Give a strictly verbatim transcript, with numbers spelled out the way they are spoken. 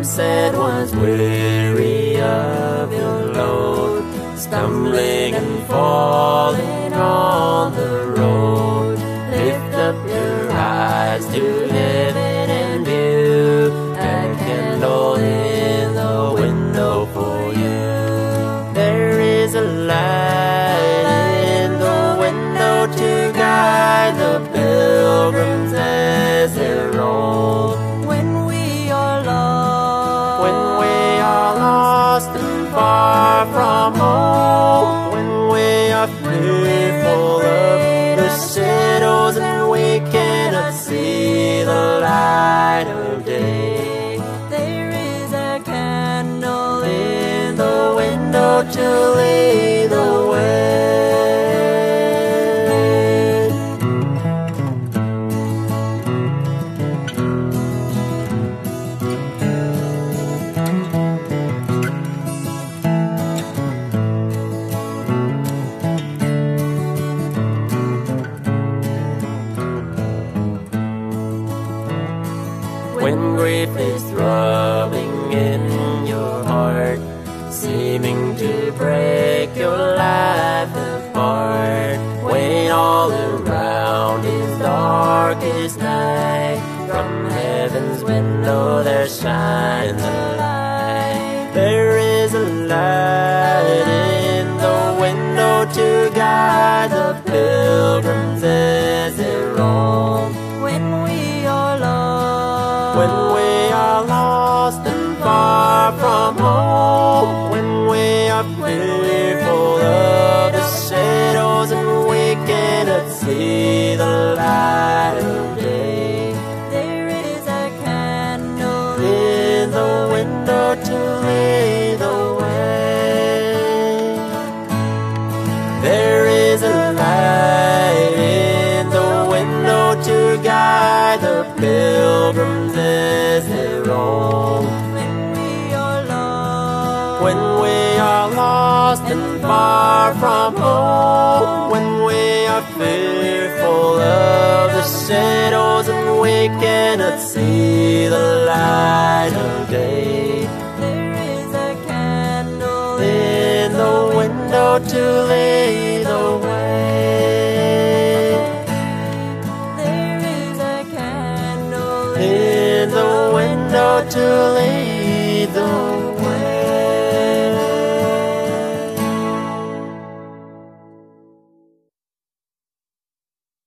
said once, weary of your load, stumbling and falling on the road. Lift up your eyes to heaven and view a candle in the window for you. There is a light in the window to guide the pilgrims as they roam. When we are lost, when we are lost and far from home, when we are fearful of the shadows and we cannot see the light of day, there is a candle in the window to lead the way. When grief is throbbing in your heart, seeming to break your life apart, when all around is dark as night, from heaven's window there shines a light. There is a light in the window to guide the pilgrims as they roam. when we are lost, When we are lost and far from home, when we are fearful of the shadows and we cannot see the light of day, there is a candle in the window to lead the way. There is a light in the window to guide the pilgrims as they roam. when we are lost, When we are lost and far from home, when we are fearful of the shadows and we cannot see the light of day, there is a candle in the window to lead the way. there is a candle In the window to lead